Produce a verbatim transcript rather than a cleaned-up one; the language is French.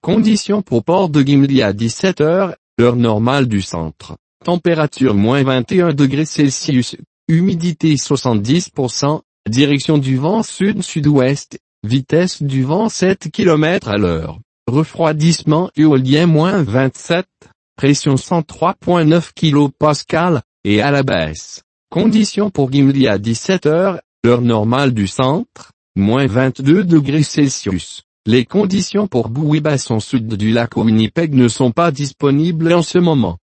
Conditions pour port de Gimli à dix-sept heures, heure normale du centre. Température moins vingt et un degrés Celsius, humidité soixante-dix pour cent, direction du vent sud-sud-ouest, vitesse du vent sept kilomètres à l'heure. Refroidissement éolien moins vingt-sept, pression cent trois virgule neuf kilopascales, et à la baisse. Conditions pour Gimli à dix-sept heures, heure normale du centre, moins vingt-deux degrés Celsius. Les conditions pour Bouibasson sud du lac Winnipeg ne sont pas disponibles en ce moment.